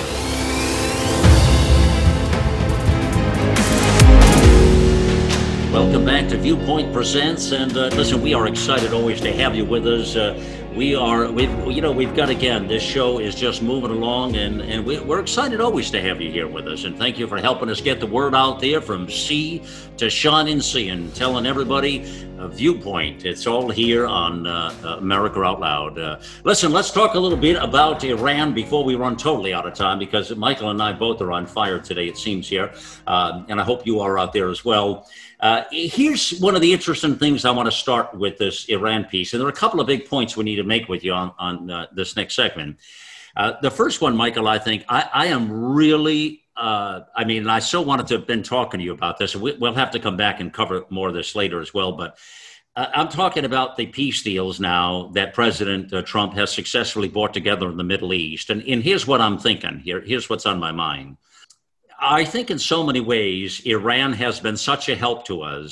Welcome back to Viewpoint Presents, and uh, listen, we are excited always to have you with us. Uh, we are, we've, you know, we've got again. This show is just moving along, and and we, we're excited always to have you here with us. And thank you for helping us get the word out there from sea to shining sea, and telling everybody a Viewpoint. It's all here on uh, America Out Loud. Uh, listen, let's talk a little bit about Iran before we run totally out of time, because Michael and I both are on fire today, it seems here, uh, and I hope you are out there as well. Uh, here's one of the interesting things I want to start with this Iran piece, and there are a couple of big points we need to make with you on, on uh, this next segment. Uh, the first one, Michael, I think I, I am really, uh, I mean, I so wanted to have been talking to you about this. We, we'll have to come back and cover more of this later as well, but uh, I'm talking about the peace deals now that President uh, Trump has successfully brought together in the Middle East. And, and here's what I'm thinking. Here, here's what's on my mind. I think in so many ways, Iran has been such a help to us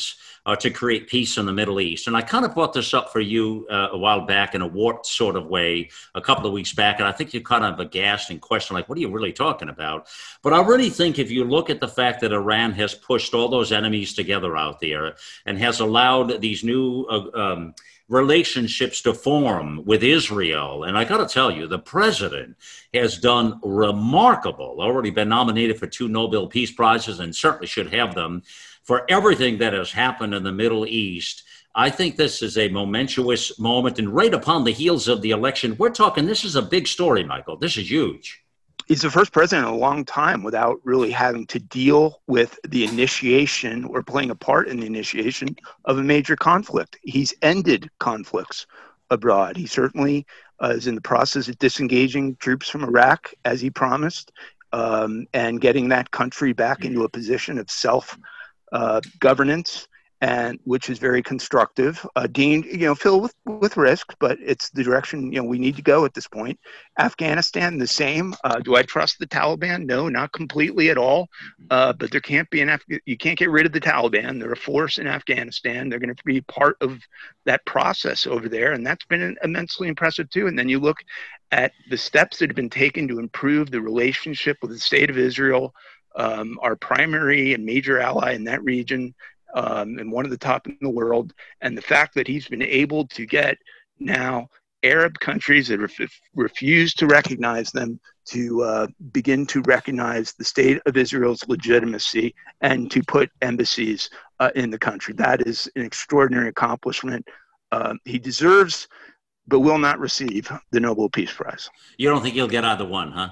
uh, to create peace in the Middle East. And I kind of brought this up for you uh, a while back in a warped sort of way a couple of weeks back. And I think you kind of aghast and questioned, like, what are you really talking about? But I really think if you look at the fact that Iran has pushed all those enemies together out there and has allowed these new uh, um, relationships to form with Israel. And I got to tell you, the president has done remarkable, already been nominated for two Nobel Peace Prizes and certainly should have them for everything that has happened in the Middle East. I think this is a momentous moment, and right upon the heels of the election, we're talking, this is a big story, Michael. This is huge. He's the first president in a long time without really having to deal with the initiation or playing a part in the initiation of a major conflict. He's ended conflicts abroad. He certainly uh, is in the process of disengaging troops from Iraq, as he promised, um, and getting that country back into a position of self uh, governance, and which is very constructive. Uh, Dean, you know, filled with, with risk, but it's the direction, you know, we need to go at this point. Afghanistan, the same. Uh, do I trust the Taliban? No, not completely at all. Uh, but there can't be an, Af- you can't get rid of the Taliban. They're a force in Afghanistan. They're going to be part of that process over there. And that's been immensely impressive too. And then you look at the steps that have been taken to improve the relationship with the state of Israel, um, our primary and major ally in that region, Um, and one of the top in the world, and the fact that he's been able to get now Arab countries that ref- refuse to recognize them to uh, begin to recognize the state of Israel's legitimacy and to put embassies uh, in the country. That is an extraordinary accomplishment. Uh, he deserves, but will not receive the Nobel Peace Prize. You don't think he'll get either one, huh?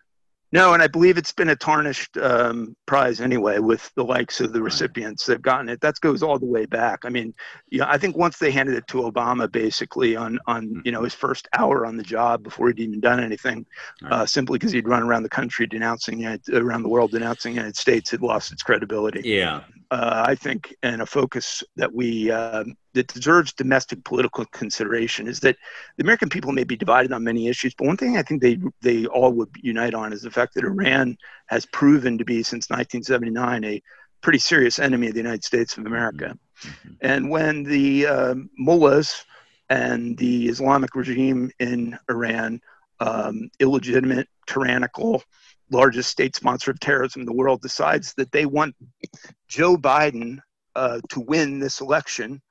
No, and I believe it's been a tarnished um, prize anyway with the likes of the recipients that have gotten it. That goes all the way back. I mean, you know, I think once they handed it to Obama basically on, on you know, his first hour on the job before he'd even done anything, uh, simply because he'd run around the country denouncing it, around the world denouncing the United States, had lost its credibility. Yeah. Uh, I think, and a focus that we uh, that deserves domestic political consideration is that the American people may be divided on many issues, but one thing I think they they all would unite on is the fact that Iran has proven to be, since nineteen seventy-nine, a pretty serious enemy of the United States of America. Mm-hmm. And when the uh, mullahs and the Islamic regime in Iran, um, illegitimate, tyrannical, largest state sponsor of terrorism in the world, decides that they want Joe Biden uh, to win this election,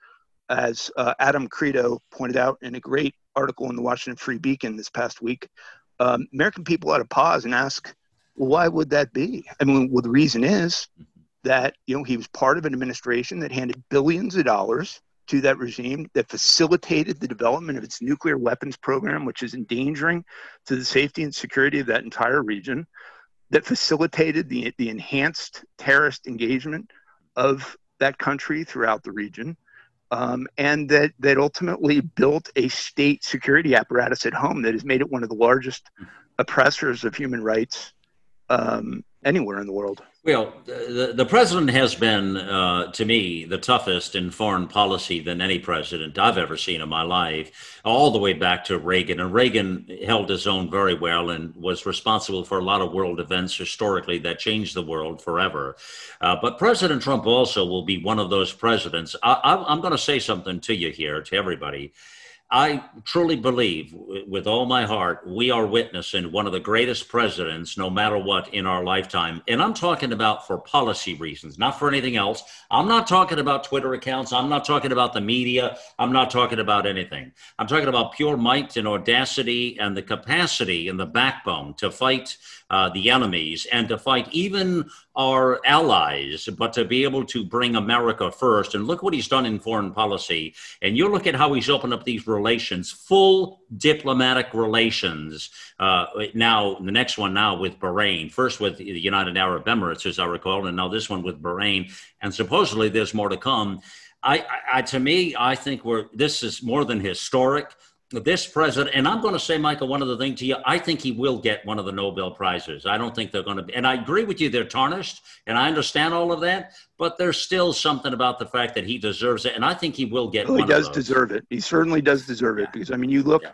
as uh, Adam Credo pointed out in a great article in the Washington Free Beacon this past week, um, American people ought to pause and ask, well, why would that be? I mean, well, the reason is that, you know, he was part of an administration that handed billions of dollars to that regime, that facilitated the development of its nuclear weapons program, which is endangering to the safety and security of that entire region, that facilitated the, the enhanced terrorist engagement of that country throughout the region, um, and that, that ultimately built a state security apparatus at home that has made it one of the largest oppressors of human rights um, anywhere in the world. Well, the, the president has been, uh, to me, the toughest in foreign policy than any president I've ever seen in my life, all the way back to Reagan. And Reagan held his own very well and was responsible for a lot of world events historically that changed the world forever. Uh, but President Trump also will be one of those presidents. I, I, I'm going to say something to you here, to everybody. I truly believe with all my heart, we are witnessing one of the greatest presidents, no matter what, in our lifetime. And I'm talking about for policy reasons, not for anything else. I'm not talking about Twitter accounts. I'm not talking about the media. I'm not talking about anything. I'm talking about pure might and audacity and the capacity and the backbone to fight uh, the enemies and to fight even our allies, but to be able to bring America first. And look what he's done in foreign policy. And you look at how he's opened up these relations, full diplomatic relations. Uh, now, the next one now with Bahrain, first with the United Arab Emirates, as I recall, and now this one with Bahrain. And supposedly there's more to come. I, I to me, I think we're, this is more than historic. This president, and I'm going to say, Michael, one other thing to you. I think he will get one of the Nobel Prizes. I don't think they're going to be, and I agree with you, they're tarnished, and I understand all of that, but there's still something about the fact that he deserves it, and I think he will get well, one he does of those. deserve it. He certainly does deserve it, because, I mean, you look, Yeah.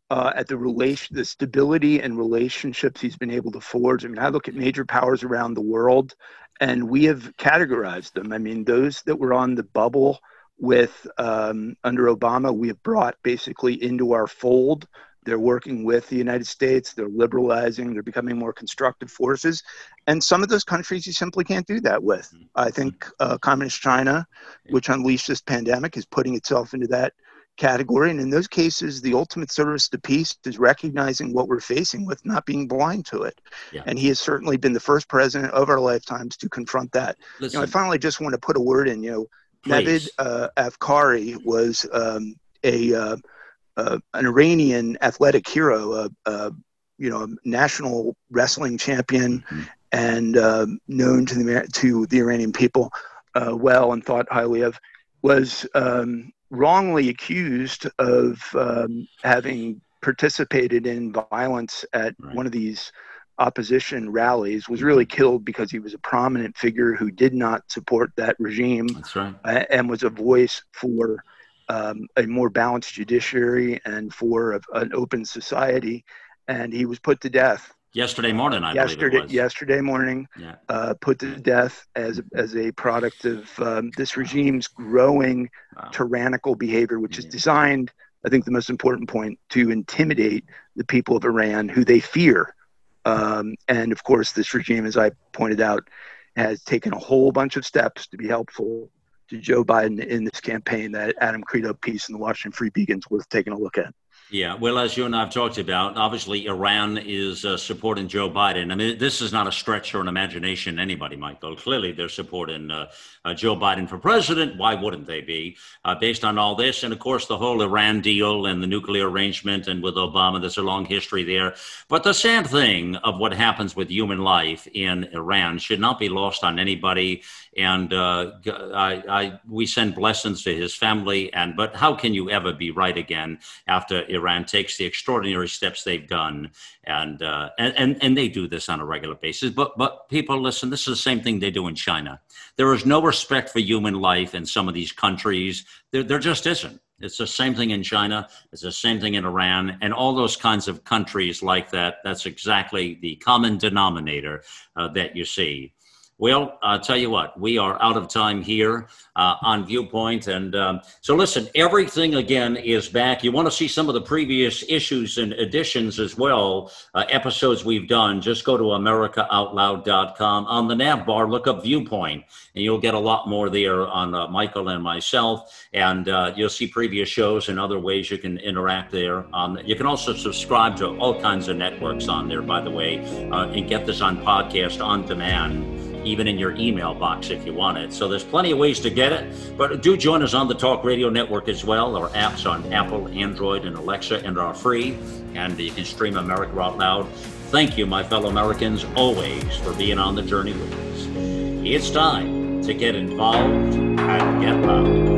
uh, at the relation, the stability and relationships he's been able to forge. I mean, I look at major powers around the world, and we have categorized them. I mean, those that were on the bubble with um, under Obama, we have brought basically into our fold. They're working with the United States. They're liberalizing. They're becoming more constructive forces. And some of those countries you simply can't do that with. I think uh, Communist China, which unleashed this pandemic, is putting itself into that category. And in those cases, the ultimate service to peace is recognizing what we're facing with, not being blind to it. Yeah. And he has certainly been the first president of our lifetimes to confront that. Listen, you know, I finally just want to put a word in, you know, Navid uh, Afkari was um, a uh, uh, an Iranian athletic hero, uh, uh, you know, a national wrestling champion, mm-hmm. and uh, known to the to the Iranian people uh, well and thought highly of, was um, wrongly accused of um, having participated in violence at right. one of these opposition rallies, was really killed because he was a prominent figure who did not support that regime. That's right. uh, and was a voice for um, a more balanced judiciary and for a, an open society. And he was put to death. Yesterday morning, I yesterday, believe it was. Yesterday morning, yeah. uh, put to death as, as a product of um, this regime's growing wow. tyrannical behavior, which yeah. is designed, I think the most important point, to intimidate the people of Iran, who they fear. Um, and of course, this regime, as I pointed out, has taken a whole bunch of steps to be helpful to Joe Biden in this campaign. That Adam Credo piece in the Washington Free Beacon is worth taking a look at. Yeah, well, as you and I have talked about, obviously Iran is uh, supporting Joe Biden. I mean, this is not a stretch or an imagination, anybody, Michael. Clearly, they're supporting uh, uh, Joe Biden for president. Why wouldn't they be, uh, based on all this? And, of course, the whole Iran deal and the nuclear arrangement, and with Obama, there's a long history there. But the sad thing of what happens with human life in Iran should not be lost on anybody. And uh, I, I, we send blessings to his family. And but how can you ever be right again after Iran takes the extraordinary steps they've done? And, uh, and and and they do this on a regular basis. But but people, listen, this is the same thing they do in China. There is no respect for human life in some of these countries. There, there just isn't. It's the same thing in China. It's the same thing in Iran, and all those kinds of countries like that. That's exactly the common denominator uh, that you see. Well, I'll tell you what, we are out of time here uh, on Viewpoint. And um, so listen, everything again is back. You want to see some of the previous issues and editions as well, uh, episodes we've done, just go to America Out Loud dot com. On the nav bar, look up Viewpoint, and you'll get a lot more there on uh, Michael and myself. And uh, you'll see previous shows and other ways you can interact there. Um, you can also subscribe to all kinds of networks on there, by the way, uh, and get this on podcast on demand, even in your email box if you want it. So there's plenty of ways to get it, but do join us on the Talk Radio Network as well. Our apps on Apple, Android, and Alexa and are free, and you can stream America Out Loud. Thank you, my fellow Americans, always for being on the journey with us. It's time to get involved and get loud.